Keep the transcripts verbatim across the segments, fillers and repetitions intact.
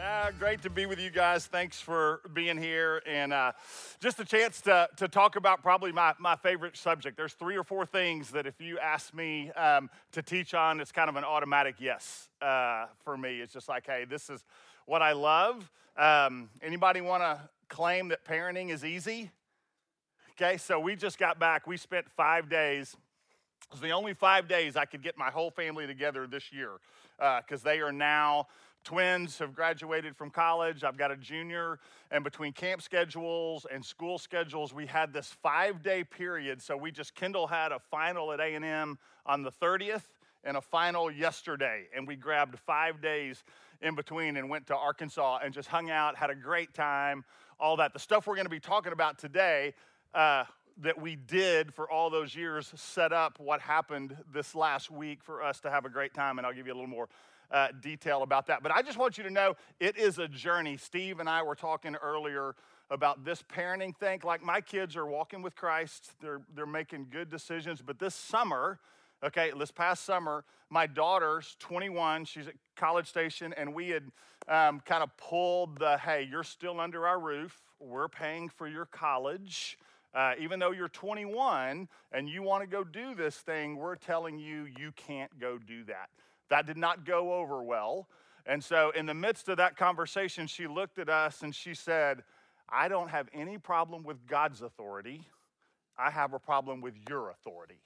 Uh, great to be with you guys. Thanks for being here. And uh, just a chance to, to talk about probably my, my favorite subject. There's three or four things that if you ask me um, to teach on, it's kind of an automatic yes uh, for me. It's just like, hey, this is what I love. Um, anybody want to claim that parenting is easy? Okay, so we just got back. We spent five days. It was the only five days I could get my whole family together this year because uh, they are now twins, have graduated from college. I've got a junior, and between camp schedules and school schedules, we had this five-day period. So we just, Kendall had a final at A and M on the thirtieth and a final yesterday, and we grabbed five days in between and went to Arkansas and just hung out, had a great time, all that. The stuff we're going to be talking about today, uh, that we did for all those years set up what happened this last week for us to have a great time, and I'll give you a little more uh, detail about that. But I just want you to know it is a journey. Steve and I were talking earlier about this parenting thing. Like, my kids are walking with Christ. They're, they're making good decisions. But this summer, okay, this past summer, my daughter's twenty-one. She's at College Station, and we had um, kind of pulled the, hey, you're still under our roof. We're paying for your college. Uh, even though you're twenty-one and you want to go do this thing, we're telling you you can't go do that. That did not go over well. And so in the midst of that conversation, she looked at us and she said, I don't have any problem with God's authority. I have a problem with your authority.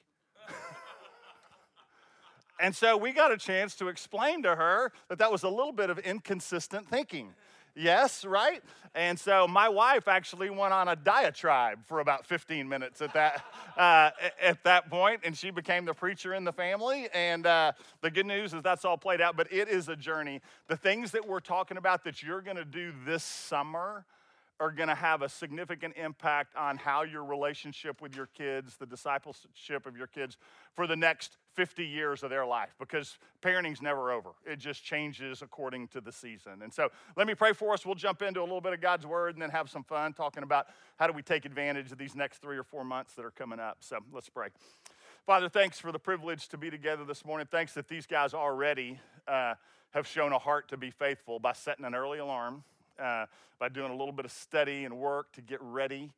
And so we got a chance to explain to her that that was a little bit of inconsistent thinking. Yes, right? And so my wife actually went on a diatribe for about fifteen minutes at that uh, at that point, and she became the preacher in the family. And uh, the good news is that's all played out, but it is a journey. The things that we're talking about that you're going to do this summer are going to have a significant impact on how your relationship with your kids, the discipleship of your kids for the next fifty years of their life, because parenting's never over. It just changes according to the season. And so let me pray for us. We'll jump into a little bit of God's word and then have some fun talking about how do we take advantage of these next three or four months that are coming up. So let's pray. Father, thanks for the privilege to be together this morning. Thanks that these guys already uh, have shown a heart to be faithful by setting an early alarm, Uh, by doing a little bit of study and work to get ready.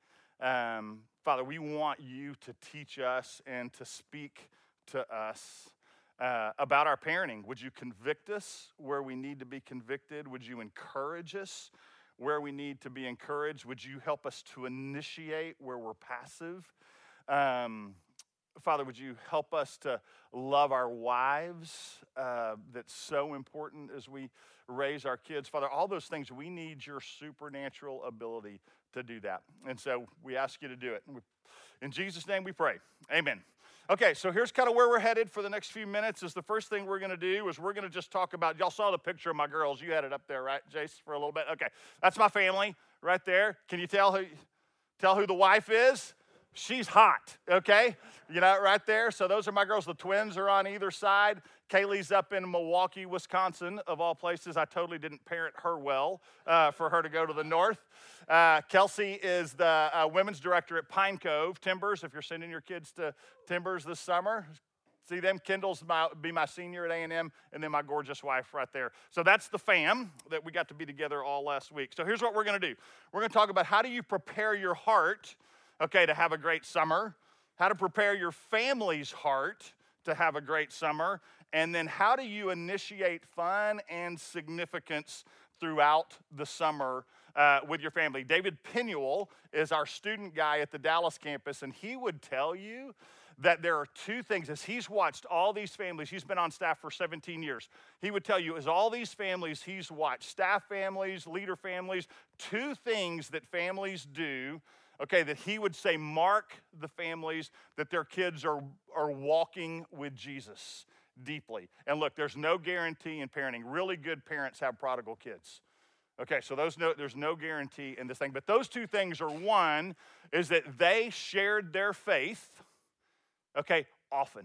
Um, Father, we want you to teach us and to speak to us uh, about our parenting. Would you convict us where we need to be convicted? Would you encourage us where we need to be encouraged? Would you help us to initiate where we're passive? Um, Father, would you help us to love our wives? Uh, that's so important as we raise our kids. Father, all those things, we need your supernatural ability to do that. And so we ask you to do it. In Jesus' name we pray. Amen. Okay, so here's kind of where we're headed for the next few minutes. Is the first thing we're going to do is we're going to just talk about, y'all saw the picture of my girls. You had it up there, right, Jace, for a little bit? Okay, that's my family right there. Can you tell who, tell who the wife is? She's hot, okay? You know, right there. So those are my girls. The twins are on either side. Kaylee's up in Milwaukee, Wisconsin, of all places. I totally didn't parent her well uh, for her to go to the north. Uh, Kelsey is the uh, women's director at Pine Cove Timbers. If you're sending your kids to Timbers this summer, see them. Kendall's my, be my senior at A and M, and then my gorgeous wife right there. So that's the fam that we got to be together all last week. So here's what we're going to do. We're going to talk about how do you prepare your heart, okay, to have a great summer, how to prepare your family's heart to have a great summer, and then how do you initiate fun and significance throughout the summer uh, with your family. David Pinuel is our student guy at the Dallas campus, and he would tell you that there are two things. As he's watched all these families, he's been on staff for seventeen years. He would tell you, as all these families he's watched, staff families, leader families, two things that families do, okay, that he would say mark the families that their kids are, are walking with Jesus deeply. And look, there's no guarantee in parenting. Really good parents have prodigal kids. Okay, so those no, there's no guarantee in this thing. But those two things are, one, is that they shared their faith, okay, often.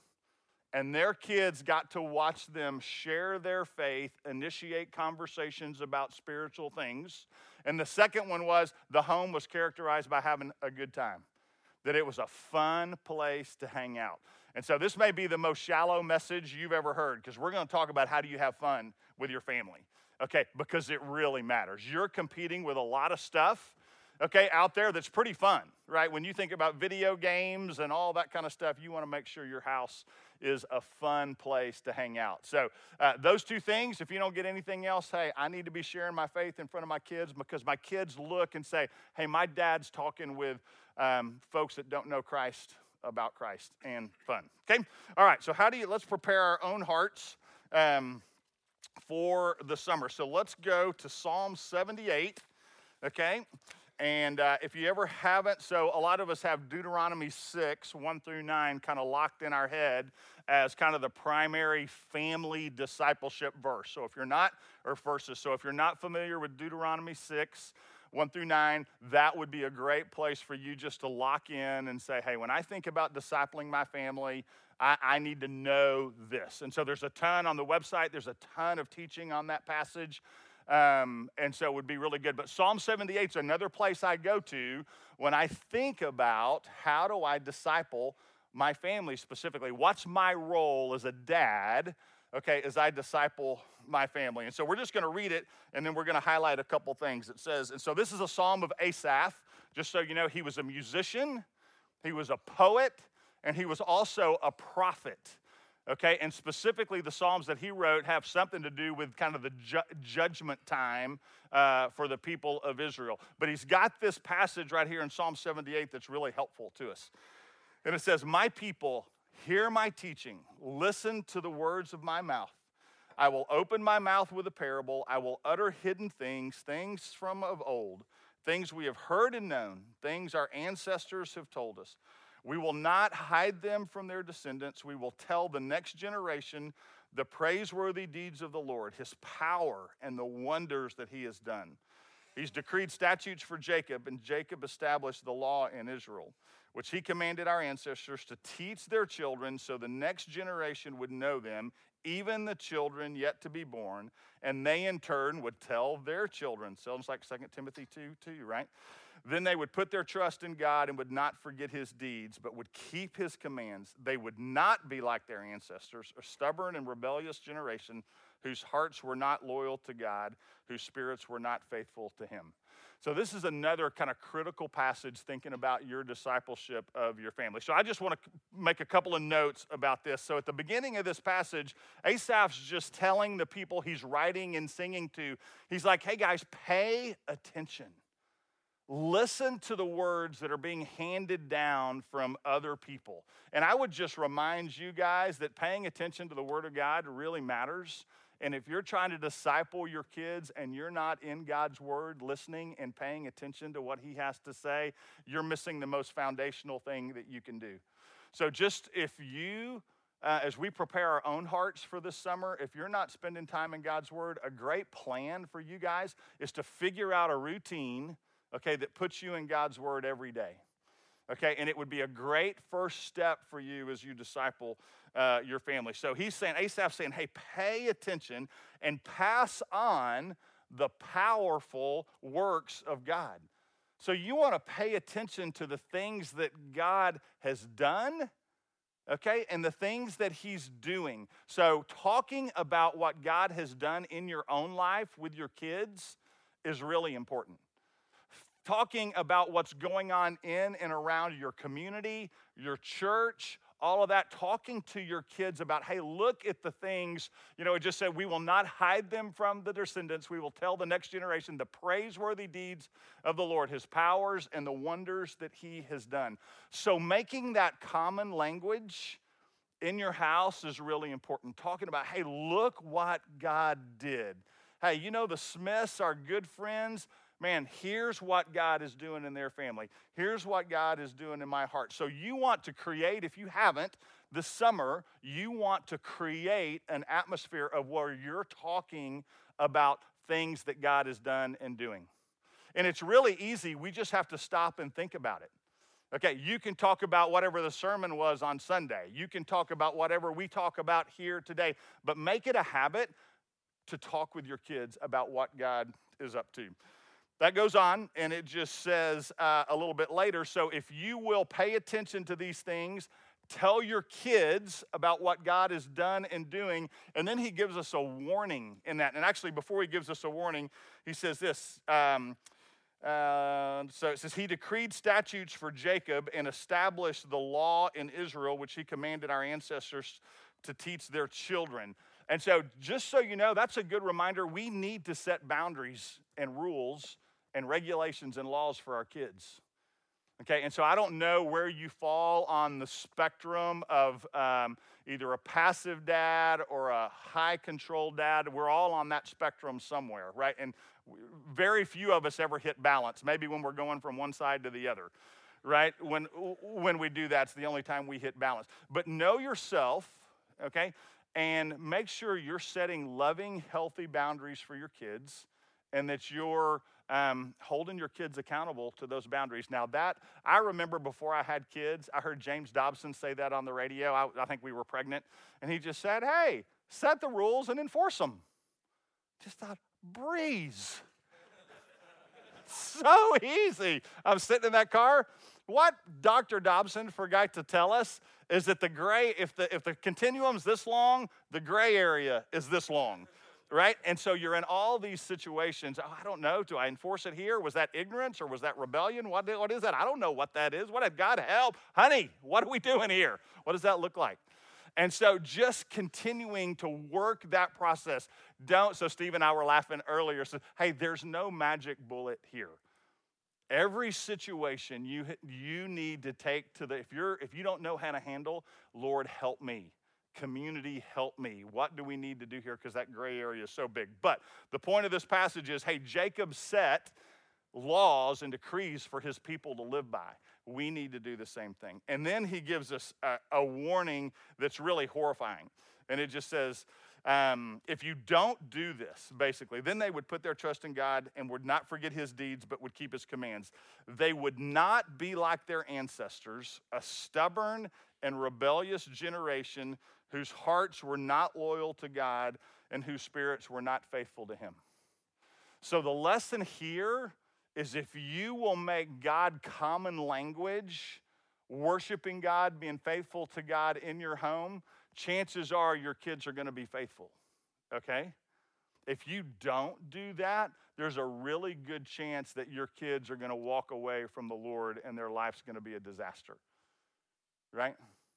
And their kids got to watch them share their faith, initiate conversations about spiritual things. And the second one was the home was characterized by having a good time, that it was a fun place to hang out. And so this may be the most shallow message you've ever heard, because we're going to talk about how do you have fun with your family. Okay, because it really matters. You're competing with a lot of stuff, okay, out there that's pretty fun, right? When you think about video games and all that kind of stuff, you want to make sure your house is a fun place to hang out. So uh, those two things, if you don't get anything else, hey, I need to be sharing my faith in front of my kids because my kids look and say, hey, my dad's talking with um, folks that don't know Christ about Christ, and fun, okay? All right, so how do you, let's prepare our own hearts um, for the summer. So let's go to Psalm seventy-eight, okay? And uh, if you ever haven't, so a lot of us have Deuteronomy six, one through nine kind of locked in our head as kind of the primary family discipleship verse. So if you're not, or verses, so if you're not familiar with Deuteronomy six, one through nine, that would be a great place for you just to lock in and say, hey, when I think about discipling my family, I, I need to know this. And so there's a ton on the website. There's a ton of teaching on that passage. Um, and so it would be really good. But Psalm seventy-eight is another place I go to when I think about how do I disciple my family specifically. What's my role as a dad, okay, as I disciple my family? And so we're just going to read it, and then we're going to highlight a couple things. It says, and so this is a psalm of Asaph. Just so you know, he was a musician, he was a poet, and he was also a prophet. Okay, and specifically the Psalms that he wrote have something to do with kind of the ju- judgment time uh, for the people of Israel. But he's got this passage right here in Psalm seventy-eight that's really helpful to us. And it says, my people, hear my teaching. Listen to the words of my mouth. I will open my mouth with a parable. I will utter hidden things, things from of old, things we have heard and known, things our ancestors have told us. We will not hide them from their descendants. We will tell the next generation the praiseworthy deeds of the Lord, his power and the wonders that he has done. He's decreed statutes for Jacob, and Jacob established the law in Israel, which he commanded our ancestors to teach their children so the next generation would know them, even the children yet to be born, and they in turn would tell their children. Sounds like Second Timothy two two, right? Then they would put their trust in God and would not forget his deeds, but would keep his commands. They would not be like their ancestors, a stubborn and rebellious generation whose hearts were not loyal to God, whose spirits were not faithful to him. So this is another kind of critical passage thinking about your discipleship of your family. So I just want to make a couple of notes about this. So at the beginning of this passage, Asaph's just telling the people he's writing and singing to, he's like, hey guys, pay attention. Listen to the words that are being handed down from other people. And I would just remind you guys that paying attention to the Word of God really matters. And if you're trying to disciple your kids and you're not in God's Word, listening and paying attention to what he has to say, you're missing the most foundational thing that you can do. So just if you, uh, as we prepare our own hearts for this summer, if you're not spending time in God's Word, a great plan for you guys is to figure out a routine, okay, that puts you in God's Word every day, okay? And it would be a great first step for you as you disciple uh, your family. So he's saying, Asaph's saying, hey, pay attention and pass on the powerful works of God. So you want to pay attention to the things that God has done, okay, and the things that he's doing. So talking about what God has done in your own life with your kids is really important. Talking about what's going on in and around your community, your church, all of that, talking to your kids about, hey, look at the things, you know, it just said, we will not hide them from the descendants. We will tell the next generation the praiseworthy deeds of the Lord, his powers and the wonders that he has done. So making that common language in your house is really important. Talking about, hey, look what God did. Hey, you know, the Smiths are good friends. Man, here's what God is doing in their family. Here's what God is doing in my heart. So you want to create, if you haven't, this summer, you want to create an atmosphere of where you're talking about things that God has done and doing. And it's really easy. We just have to stop and think about it. Okay, you can talk about whatever the sermon was on Sunday. You can talk about whatever we talk about here today. But make it a habit to talk with your kids about what God is up to. That goes on, and it just says uh, a little bit later, so if you will pay attention to these things, Tell your kids about what God has done and doing. And then he gives us a warning in that. And actually, before he gives us a warning, he says this. Um, uh, so it says, he decreed statutes for Jacob and established the law in Israel, which he commanded our ancestors to teach their children. And so just so you know, that's a good reminder. We need to set boundaries and rules and regulations and laws for our kids. Okay, and so I don't know where you fall on the spectrum of um, either a passive dad or a high control dad. We're all on that spectrum somewhere, right? And very few of us ever hit balance, maybe when we're going from one side to the other, right? When, when we do that, it's the only time we hit balance. But know yourself, okay, and make sure you're setting loving, healthy boundaries for your kids, and that you're um, holding your kids accountable to those boundaries. Now that, I remember before I had kids, I heard James Dobson say that on the radio. I, I think we were pregnant. And he just said, hey, set the rules and enforce them. Just thought, breeze. So easy. I'm sitting in that car. What Doctor Dobson forgot to tell us is that the gray, if the, if the continuum's this long, the gray area is this long. Right? And so you're in all these situations. Oh, I don't know. Do I enforce it here? Was that ignorance or was that rebellion? What, what is that? I don't know what that is. What did God help? Honey, what are we doing here? What does that look like? And so just continuing to work that process. Don't, so Steve and I were laughing earlier. So, hey, there's no magic bullet here. Every situation you, you need to take to the, if you're, if you don't know how to handle, Lord, help me. Community, help me. What do we need to do here? Because that gray area is so big. But the point of this passage is, hey, Jacob set laws and decrees for his people to live by. We need to do the same thing. And then he gives us a, a warning that's really horrifying. And it just says, um, if you don't do this, basically, then they would put their trust in God and would not forget his deeds, but would keep his commands. They would not be like their ancestors, a stubborn and rebellious generation whose hearts were not loyal to God and whose spirits were not faithful to him. So the lesson here is, if you will make God common language, worshiping God, being faithful to God in your home, chances are your kids are going to be faithful, okay? If you don't do that, there's a really good chance that your kids are going to walk away from the Lord and their life's going to be a disaster, right?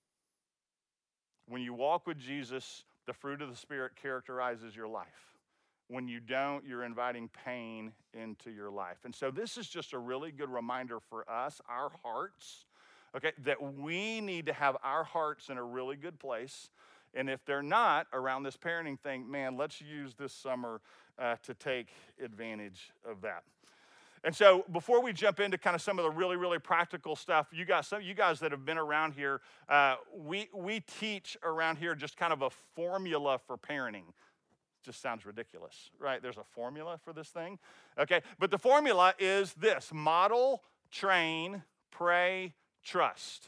When you walk with Jesus, the fruit of the Spirit characterizes your life. When you don't, you're inviting pain into your life. And so this is just a really good reminder for us, our hearts, okay, that we need to have our hearts in a really good place. And if they're not around this parenting thing, man, let's use this summer uh, to take advantage of that. And so before we jump into kind of some of the really, really practical stuff, you guys, some of you guys that have been around here, uh, we, we teach around here just kind of a formula for parenting. Just sounds ridiculous, right? There's a formula for this thing, okay? But the formula is this: model, train, pray, trust,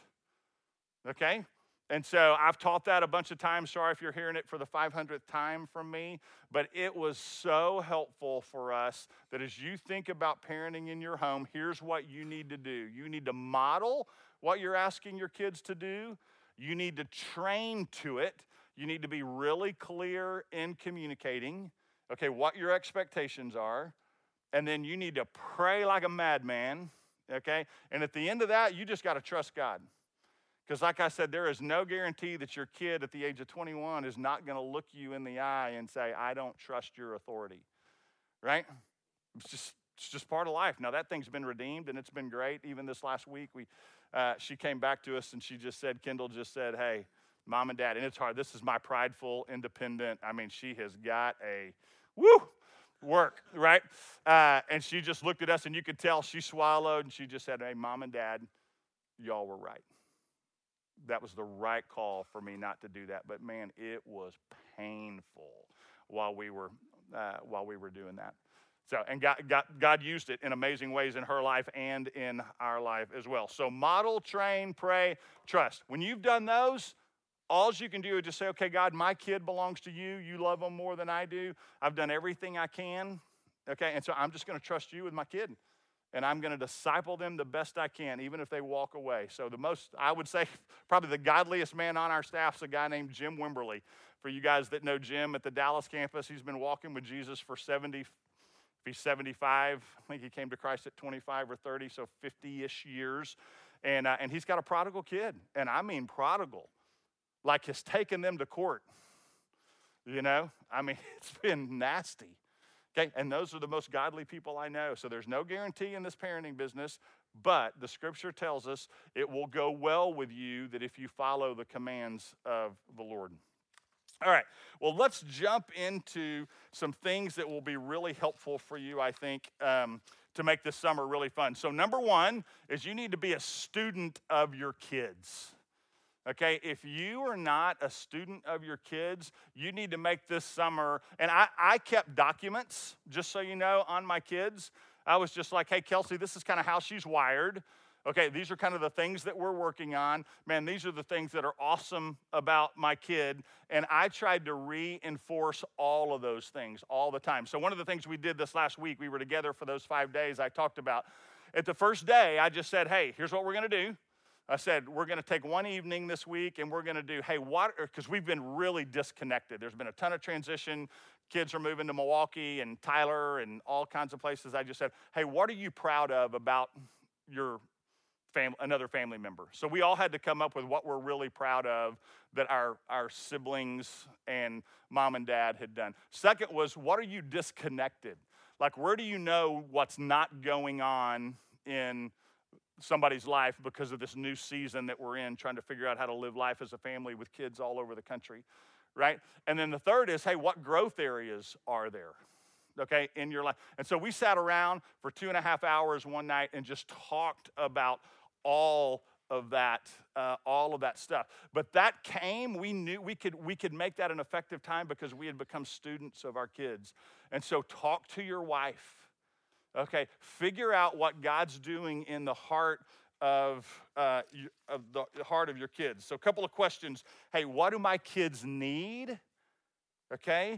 okay? And so I've taught that a bunch of times. Sorry if you're hearing it for the five hundredth time from me, but it was so helpful for us that as you think about parenting in your home, here's what you need to do. You need to model what you're asking your kids to do. You need to train to it. You need to be really clear in communicating, okay, what your expectations are. And then you need to pray like a madman, okay? And at the end of that, you just got to trust God. Because like I said, there is no guarantee that your kid at the age of twenty-one is not going to look you in the eye and say, I don't trust your authority, right? It's just, it's just part of life. Now, that thing's been redeemed, and it's been great. Even this last week, we, uh, she came back to us, and she just said, Kendall just said, hey, Mom and Dad, and it's hard. This is my prideful, independent. I mean, she has got a, woo, work, right? Uh, and she just looked at us, and you could tell she swallowed, and she just said, hey, Mom and Dad, y'all were right. That was the right call for me not to do that. But man, it was painful while we were uh, while we were doing that. So, and God, God, God used it in amazing ways in her life and in our life as well. So model, train, pray, trust. When you've done those, all you can do is just say, okay, God, my kid belongs to you. You love them more than I do. I've done everything I can. Okay, and so I'm just going to trust you with my kid. and I'm going to disciple them the best I can, even if they walk away. So the most, I would say, probably the godliest man on our staff is a guy named Jim Wimberly. For you guys that know Jim at the Dallas campus, he's been walking with Jesus for seventy, if he's seventy-five, I think he came to Christ at twenty-five or thirty, so fifty-ish years. And, uh, and he's got a prodigal kid, and I mean prodigal, like has taken them to court. You know, I mean, it's been nasty. Okay, and those are the most godly people I know. So there's no guarantee in this parenting business, but the scripture tells us it will go well with you that if you follow the commands of the Lord. All right, well, let's jump into some things that will be really helpful for you, I think, um, to make this summer really fun. So number one is you need to be a student of your kids. Okay, if you are not a student of your kids, you need to make this summer, and I, I kept documents, just so you know, on my kids. I was just like, hey, Kelsey, this is kind of how she's wired. Okay, these are kind of the things that we're working on. Man, these are the things that are awesome about my kid, and I tried to reinforce all of those things all the time. So one of the things we did this last week, we were together for those five days I talked about. At the first day, I just said, hey, here's what we're going to do. I said, we're going to take one evening this week and we're going to do, hey, what, because we've been really disconnected. There's been a ton of transition. Kids are moving to Milwaukee and Tyler and all kinds of places. I just said, hey, what are you proud of about your family, another family member? So we all had to come up with what we're really proud of that our, our siblings and mom and dad had done. Second was, what are you disconnected? Like, where do you know what's not going on in somebody's life because of this new season that we're in, trying to figure out how to live life as a family with kids all over the country, right? And then the third is, hey, what growth areas are there, okay, in your life? And so we sat around for two and a half hours one night and just talked about all of that, uh, all of that stuff. But that came, we knew we could we could make that an effective time because we had become students of our kids. And so talk to your wife. Okay, figure out what God's doing in the heart of, uh, of the heart of your kids. So a couple of questions. Hey, what do my kids need? Okay,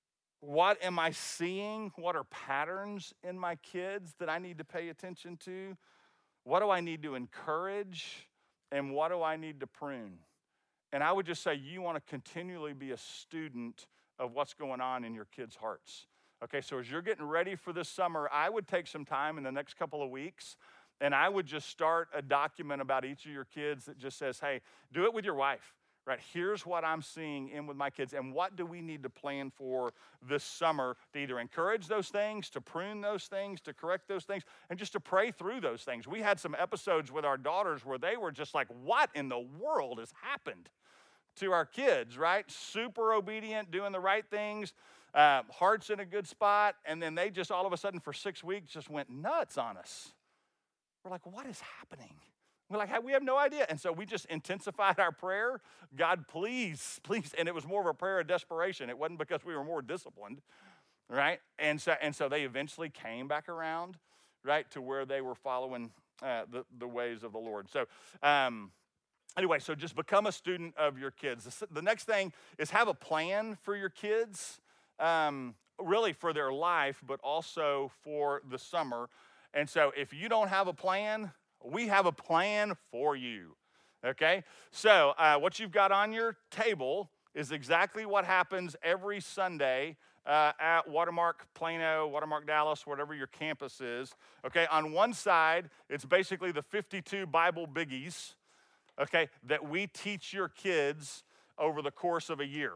what am I seeing? What are patterns in my kids that I need to pay attention to? What do I need to encourage? And what do I need to prune? And I would just say you want to continually be a student of what's going on in your kids' hearts. Okay, so as you're getting ready for this summer, I would take some time in the next couple of weeks, and I would just start a document about each of your kids that just says, hey, do it with your wife, right? Here's what I'm seeing in with my kids, and what do we need to plan for this summer to either encourage those things, to prune those things, to correct those things, and just to pray through those things. We had some episodes with our daughters where they were just like, what in the world has happened to our kids, right? Super obedient, doing the right things. Uh, heart's in a good spot, and then they just all of a sudden for six weeks just went nuts on us. We're like, what is happening? We're like, hey, we have no idea. And so we just intensified our prayer. God, please, please. And it was more of a prayer of desperation. It wasn't because we were more disciplined, right? And so, and so they eventually came back around, right, to where they were following uh, the, the ways of the Lord. So um, anyway, so just become a student of your kids. The, the next thing is have a plan for your kids. Um, really for their life, but also for the summer. And so if you don't have a plan, we have a plan for you, okay? So uh, what you've got on your table is exactly what happens every Sunday uh, at Watermark Plano, Watermark Dallas, whatever your campus is, okay? On one side, it's basically the fifty-two Bible biggies, okay, that we teach your kids over the course of a year.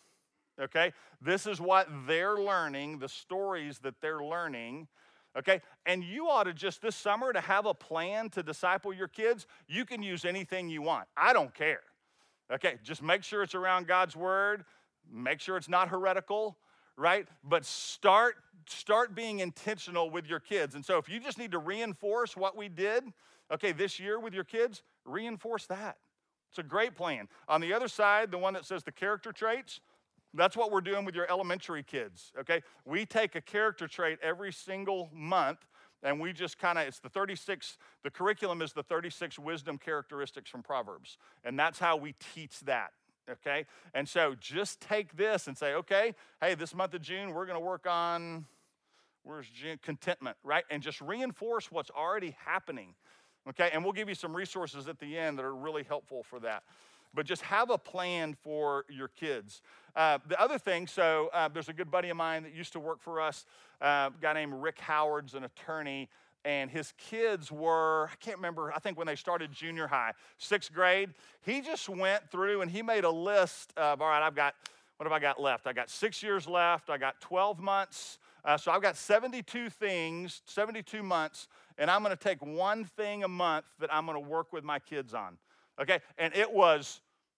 Okay, this is what they're learning, the stories that they're learning, okay? And you ought to just this summer to have a plan to disciple your kids. You can use anything you want. I don't care, okay? Just make sure it's around God's word. Make sure it's not heretical, right? But start, start being intentional with your kids. And so if you just need to reinforce what we did, okay, this year with your kids, reinforce that. It's a great plan. On the other side, the one that says the character traits, that's what we're doing with your elementary kids, okay? We take a character trait every single month, and we just kind of, it's the thirty-six, the curriculum is the thirty-six wisdom characteristics from Proverbs, and that's how we teach that, okay? And so just take this and say, okay, hey, this month of June, we're going to work on Where's contentment, right? And just reinforce what's already happening, okay? And we'll give you some resources at the end that are really helpful for that. But just have a plan for your kids. Uh, the other thing, so uh, there's a good buddy of mine that used to work for us, uh, a guy named Rick Howard's an attorney, and his kids were, I can't remember, I think when they started junior high, sixth grade, he just went through and he made a list of, all right, I've got, what have I got left? I got six years left, I got twelve months, uh, so I've got seventy-two things, seventy-two months, and I'm gonna take one thing a month that I'm gonna work with my kids on. Okay, and it was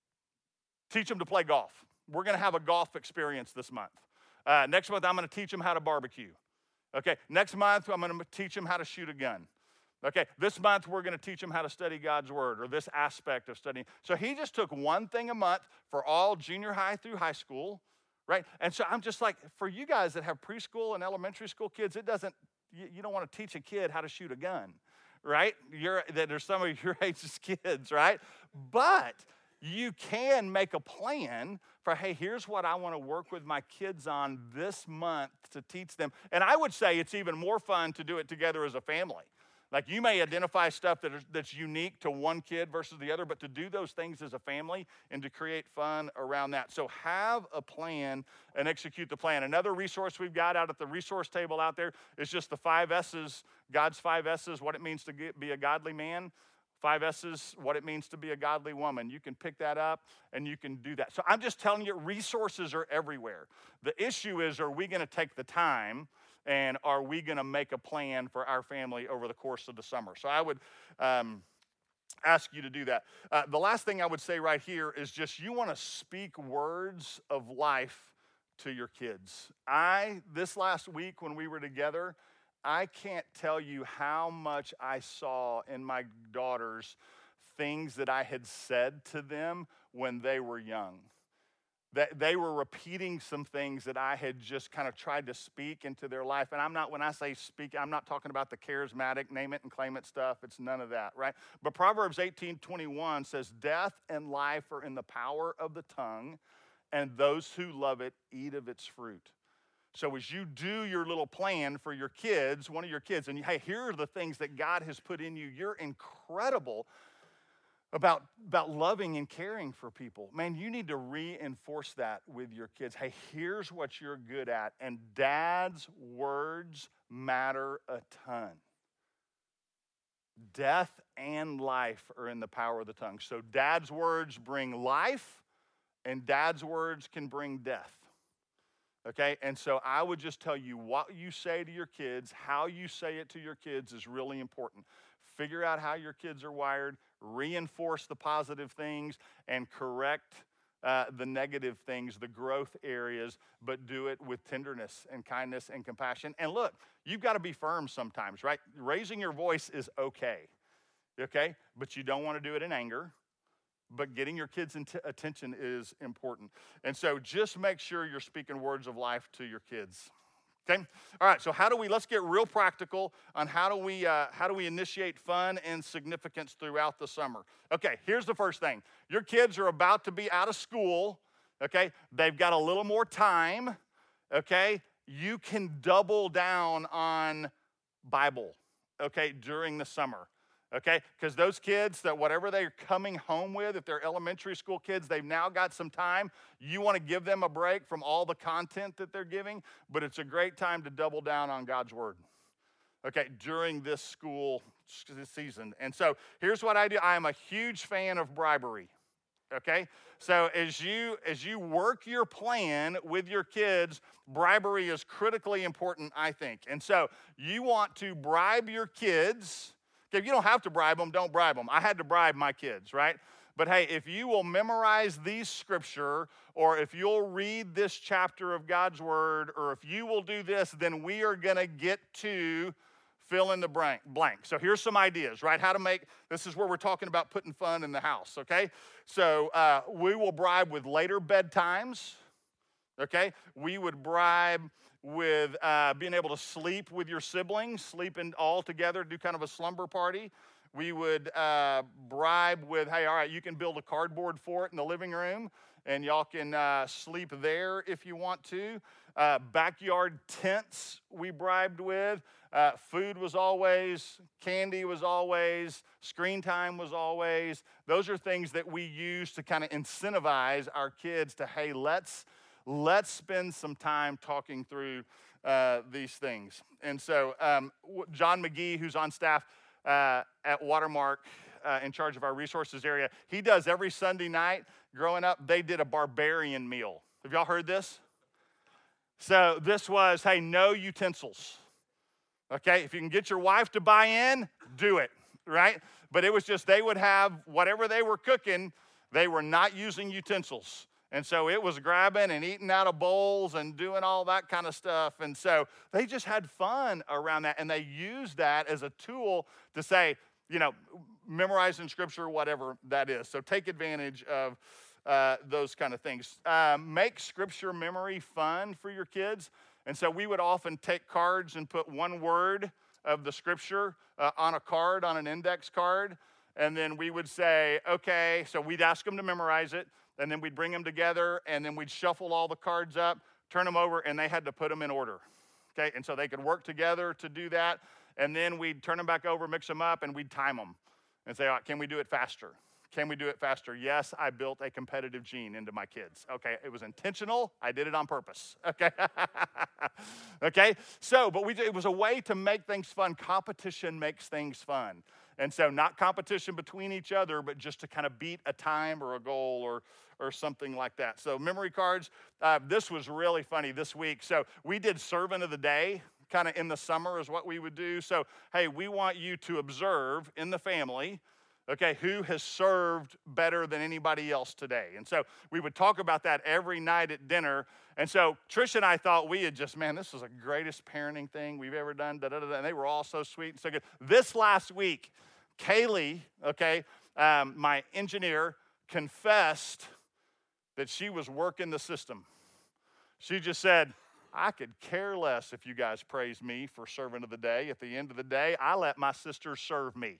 teach them to play golf. We're going to have a golf experience this month. Uh, next month, I'm going to teach them how to barbecue. Okay, next month, I'm going to teach them how to shoot a gun. Okay, this month, we're going to teach them how to study God's word, or this aspect of studying. So he just took one thing a month for all junior high through high school, right? And so I'm just like, for you guys that have preschool and elementary school kids, it doesn't, you, you don't want to teach a kid how to shoot a gun. Right? You're, that there's some of your age's kids, right? But you can make a plan for, hey, here's what I want to work with my kids on this month to teach them. And I would say it's even more fun to do it together as a family. Like you may identify stuff that is, that's unique to one kid versus the other, but to do those things as a family and to create fun around that. So have a plan and execute the plan. Another resource we've got out at the resource table out there is just the five S's, God's five S's, what it means to get, be a godly man. Five S's, what it means to be a godly woman. You can pick that up and you can do that. So I'm just telling you, resources are everywhere. The issue is, are we going to take the time and are we going to make a plan for our family over the course of the summer? So I would um, ask you to do that. Uh, the last thing I would say right here is just you want to speak words of life to your kids. I, this last week when we were together, I can't tell you how much I saw in my daughters things that I had said to them when they were young. That they were repeating some things that I had just kind of tried to speak into their life. And I'm not, when I say speak, I'm not talking about the charismatic, name it and claim it stuff. It's none of that, right? But Proverbs eighteen twenty-one says, death and life are in the power of the tongue, and those who love it eat of its fruit. So as you do your little plan for your kids, one of your kids, and hey, here are the things that God has put in you. You're incredible about, about loving and caring for people. Man, you need to reinforce that with your kids. Hey, here's what you're good at. And dad's words matter a ton. Death and life are in the power of the tongue. So dad's words bring life, and dad's words can bring death. Okay, and so I would just tell you what you say to your kids, how you say it to your kids is really important. Figure out how your kids are wired, reinforce the positive things, and correct uh, the negative things, the growth areas, but do it with tenderness and kindness and compassion. And look, you've got to be firm sometimes, right? Raising your voice is okay, okay? But you don't want to do it in anger. But getting your kids' int- attention is important. And so just make sure you're speaking words of life to your kids. Okay? All right, so how do we, let's get real practical on how do we uh, how do we initiate fun and significance throughout the summer. Okay, here's the first thing. Your kids are about to be out of school, okay? They've got a little more time, okay? You can double down on Bible, okay, during the summer. Okay, because those kids that whatever they're coming home with, if they're elementary school kids, they've now got some time. You want to give them a break from all the content that they're giving, but it's a great time to double down on God's word, okay, during this school season. And so here's what I do. I am a huge fan of bribery, okay? So as you, as you work your plan with your kids, bribery is critically important, I think. And so you want to bribe your kids. If you don't have to bribe them, don't bribe them. I had to bribe my kids, right? But hey, if you will memorize these scripture, or if you'll read this chapter of God's word, or if you will do this, then we are going to get to fill in the blank. blank. So here's some ideas, right? How to make, this is where we're talking about putting fun in the house, okay? So uh, we will bribe with later bedtimes, okay? We would bribe with uh, being able to sleep with your siblings, sleep in all together, do kind of a slumber party. We would uh, bribe with, hey, all right, you can build a cardboard fort in the living room, and y'all can uh, sleep there if you want to. Uh, backyard tents we bribed with. Uh, food was always, candy was always, screen time was always. Those are things that we use to kind of incentivize our kids to, hey, let's let's spend some time talking through uh, these things. And so um, John McGee, who's on staff uh, at Watermark, uh, in charge of our resources area, he does every Sunday night. Growing up, they did a barbarian meal. Have y'all heard this? So this was, hey, no utensils. Okay, if you can get your wife to buy in, do it, right? But it was just they would have whatever they were cooking, they were not using utensils. And so it was grabbing and eating out of bowls and doing all that kind of stuff. And so they just had fun around that. And they used that as a tool to say, you know, memorizing scripture, whatever that is. So take advantage of uh, those kind of things. Uh, make scripture memory fun for your kids. And so we would often take cards and put one word of the scripture uh, on a card, on an index card. And then we would say, okay, so we'd ask them to memorize it. And then we'd bring them together, and then we'd shuffle all the cards up, turn them over, and they had to put them in order. Okay, and so they could work together to do that. And then we'd turn them back over, mix them up, and we'd time them. And say, all right, can we do it faster? Can we do it faster? Yes, I built a competitive gene into my kids. Okay, it was intentional. I did it on purpose. Okay, okay. So, but we it was a way to make things fun. Competition makes things fun, and so not competition between each other, but just to kind of beat a time or a goal or or something like that. So memory cards. Uh, this was really funny this week. So we did servant of the day. Kind of in the summer is what we would do. So hey, we want you to observe in the family. Okay, who has served better than anybody else today? And so we would talk about that every night at dinner. And so Trish and I thought we had just, man, this was the greatest parenting thing we've ever done. Da, da, da, da. And they were all so sweet and so good. This last week, Kaylee, okay, um, my engineer, confessed that she was working the system. She just said, I could care less if you guys praise me for servant of the day. At the end of the day, I let my sisters serve me.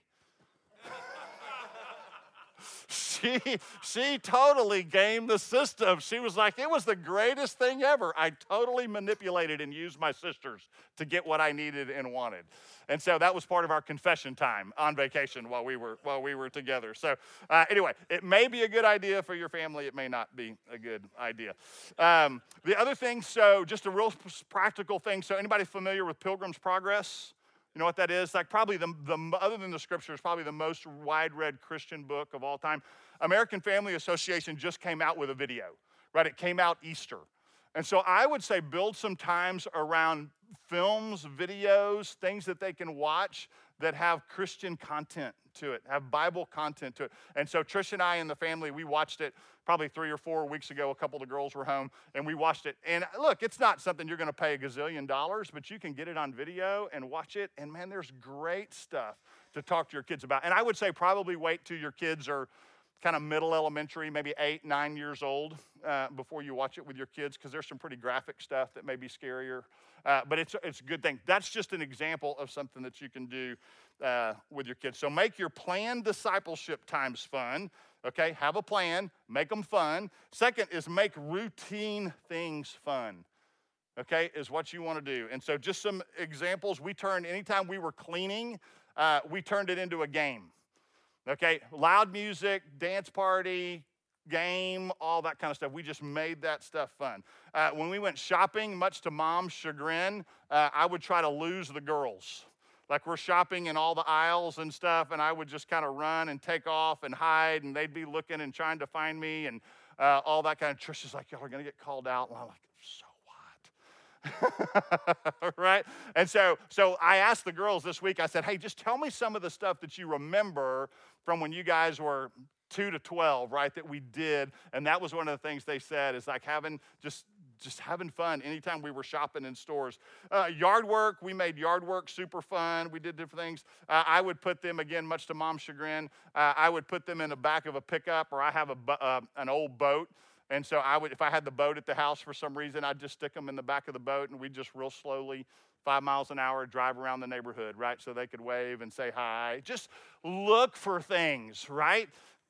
She, she totally gamed the system. She was like, it was the greatest thing ever. I totally manipulated and used my sisters to get what I needed and wanted. And so that was part of our confession time on vacation while we were while we were together. So uh, anyway, it may be a good idea for your family. It may not be a good idea. Um, the other thing, so just a real practical thing. So anybody familiar with Pilgrim's Progress? You know what that is? Like probably the, the other than the scriptures, probably the most wide-read Christian book of all time. American Family Association just came out with a video, right? It came out Easter. And so I would say build some times around films, videos, things that they can watch that have Christian content to it, have Bible content to it. And so Trish and I and the family, we watched it probably three or four weeks ago. A couple of the girls were home, and we watched it. And look, it's not something you're going to pay a gazillion dollars, but you can get it on video and watch it. And man, there's great stuff to talk to your kids about. And I would say probably wait till your kids are kind of middle elementary, maybe eight, nine years old uh, before you watch it with your kids, because there's some pretty graphic stuff that may be scarier. Uh, but it's, it's a good thing. That's just an example of something that you can do uh, with your kids. So make your planned discipleship times fun. Okay, have a plan, make them fun. Second is make routine things fun. Okay, is what you want to do. And so just some examples. We turned, anytime we were cleaning, uh, we turned it into a game. Okay, loud music, dance party, game, all that kind of stuff. We just made that stuff fun. Uh, when we went shopping, much to mom's chagrin, uh, I would try to lose the girls. Like we're shopping in all the aisles and stuff, and I would just kind of run and take off and hide, and they'd be looking and trying to find me and uh, all that kind of. Trish is like, y'all are going to get called out. And I'm like, so what? Right? And so, so I asked the girls this week, I said, hey, just tell me some of the stuff that you remember from when you guys were two to twelve, right, that we did. And that was one of the things they said is like having just just having fun anytime we were shopping in stores. Uh, yard work, we made yard work super fun. We did different things. Uh, I would put them, again, much to mom's chagrin, uh, I would put them in the back of a pickup, or I have a uh, an old boat. And so I would, if I had the boat at the house for some reason, I'd just stick them in the back of the boat, and we'd just real slowly, five miles an hour, drive around the neighborhood, right? So they could wave and say hi. Just look for things, right?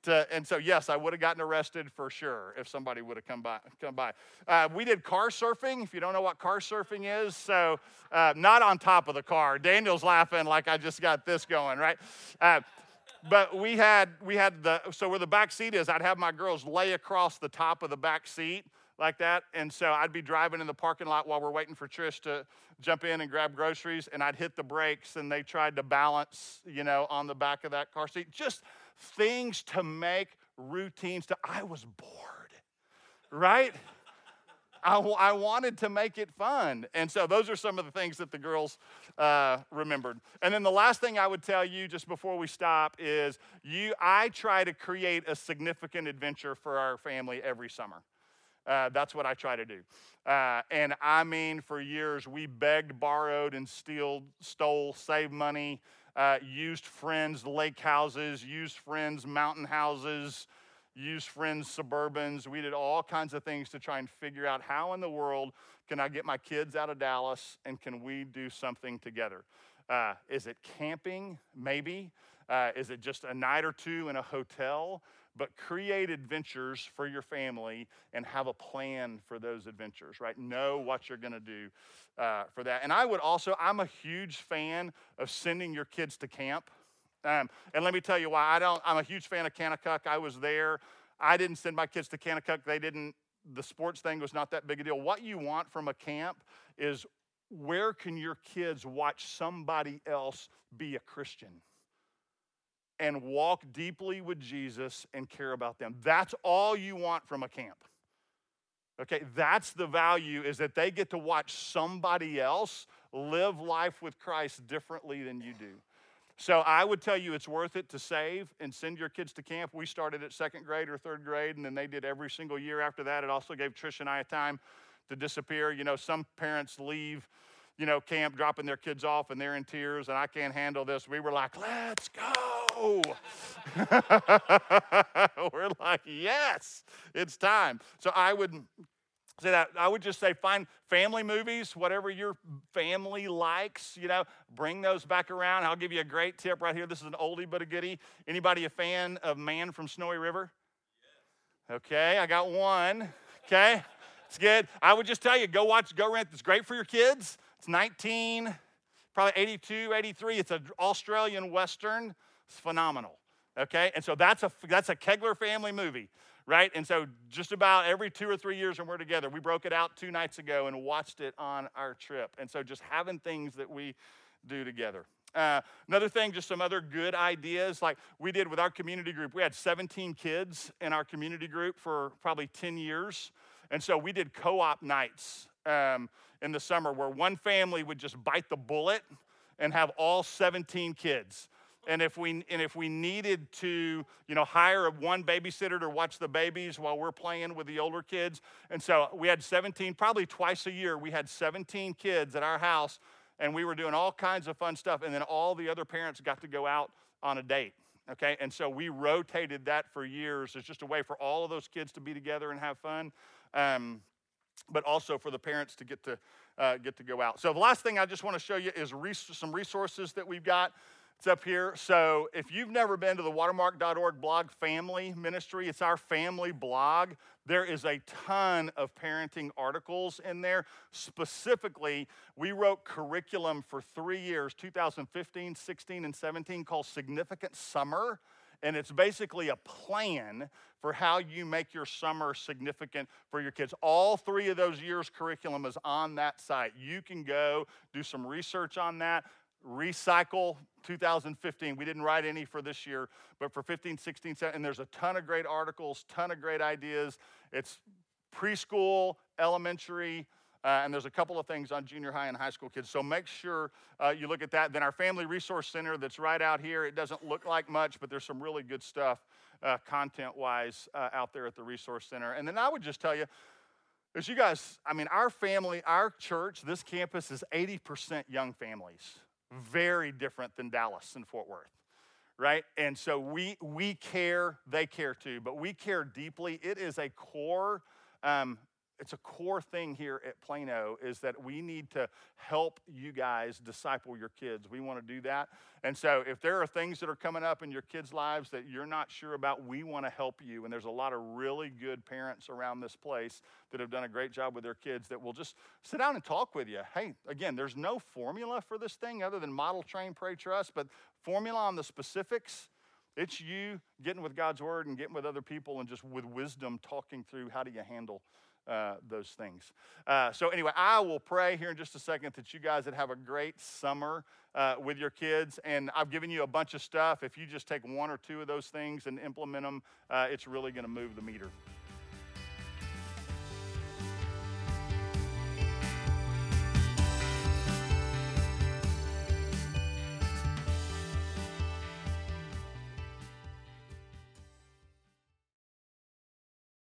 To, and so, yes, I would have gotten arrested for sure if somebody would have come by. Come by. Uh, we did car surfing, if you don't know what car surfing is. So uh, not on top of the car. Daniel's laughing like I just got this going, right? Uh, but we had, we had the, so where the back seat is, I'd have my girls lay across the top of the back seat like that. And so I'd be driving in the parking lot while we're waiting for Trish to jump in and grab groceries. And I'd hit the brakes and they tried to balance, you know, on the back of that car seat. Just things to make routines. To, I was bored, right? I, I wanted to make it fun. And so those are some of the things that the girls uh, remembered. And then the last thing I would tell you just before we stop is you. I try to create a significant adventure for our family every summer. Uh, that's what I try to do. Uh, and I mean, for years, we begged, borrowed, and steal, stole, saved money, uh, used friends' lake houses, used friends' mountain houses, used friends' Suburbans. We did all kinds of things to try and figure out how in the world can I get my kids out of Dallas and can we do something together? Uh, is it camping? Maybe. Uh, is it just a night or two in a hotel? But create adventures for your family and have a plan for those adventures, right? Know what you're going to do uh, for that. And I would also, I'm a huge fan of sending your kids to camp. Um, and let me tell you why. I don't, I'm a huge fan of Kanakuk. I was there. I didn't send my kids to Kanakuk. They didn't, the sports thing was not that big a deal. What you want from a camp is where can your kids watch somebody else be a Christian and walk deeply with Jesus and care about them. That's all you want from a camp. Okay, that's the value, is that they get to watch somebody else live life with Christ differently than you do. So I would tell you it's worth it to save and send your kids to camp. We started at second grade or third grade, and then they did every single year after that. It also gave Trish and I a time to disappear. You know, some parents leave, you know, camp, dropping their kids off, and they're in tears, and I can't handle this. We were like, let's go. We're like, yes, it's time. So I would say that. I would just say find family movies, whatever your family likes, you know, bring those back around. I'll give you a great tip right here. This is an oldie but a goodie. Anybody a fan of Man from Snowy River? Okay, I got one. Okay, it's good. I would just tell you, go watch, go rent. It's great for your kids. It's nineteen, probably eighty-two, eighty-three. It's an Australian Western. It's phenomenal, okay? And so that's a, that's a Kegler family movie, right? And so just about every two or three years when we're together, we broke it out two nights ago and watched it on our trip. And so just having things that we do together. Uh, another thing, just some other good ideas, like we did with our community group. We had seventeen kids in our community group for probably ten years. And so we did co-op nights um, in the summer where one family would just bite the bullet and have all seventeen kids. And if we and if we needed to, you know, hire one babysitter to watch the babies while we're playing with the older kids. And so we had seventeen, probably twice a year, we had seventeen kids at our house, and we were doing all kinds of fun stuff. And then all the other parents got to go out on a date, okay? And so we rotated that for years. It's just a way for all of those kids to be together and have fun, um, but also for the parents to get to uh, get to go out. So the last thing I just want to show you is res- some resources that we've got. It's up here. So if you've never been to the watermark dot org blog family ministry, it's our family blog. There is a ton of parenting articles in there. Specifically, we wrote curriculum for three years, two thousand fifteen, sixteen, and seventeen, called Significant Summer. And it's basically a plan for how you make your summer significant for your kids. All three of those years' curriculum is on that site. You can go do some research on that. Recycle two thousand fifteen. We didn't write any for this year, but for fifteen, sixteen, seventeen, and there's a ton of great articles, ton of great ideas. It's preschool, elementary, uh, and there's a couple of things on junior high and high school kids. So make sure uh, you look at that. Then our Family Resource Center that's right out here. It doesn't look like much, but there's some really good stuff uh, content-wise uh, out there at the Resource Center. And then I would just tell you, as you guys, I mean, our family, our church, this campus is eighty percent young families. Very different than Dallas and Fort Worth, right? And so we we care, they care too, but we care deeply. It is a core um, it's a core thing here at Plano is that we need to help you guys disciple your kids. We want to do that. And so if there are things that are coming up in your kids' lives that you're not sure about, we want to help you. And there's a lot of really good parents around this place that have done a great job with their kids that will just sit down and talk with you. Hey, again, there's no formula for this thing other than model, train, pray, trust, but formula on the specifics, it's you getting with God's word and getting with other people and just with wisdom talking through how do you handle Uh, those things. Uh, so anyway, I will pray here in just a second that you guys would have a great summer uh, with your kids. And I've given you a bunch of stuff. If you just take one or two of those things and implement them, uh, it's really going to move the meter.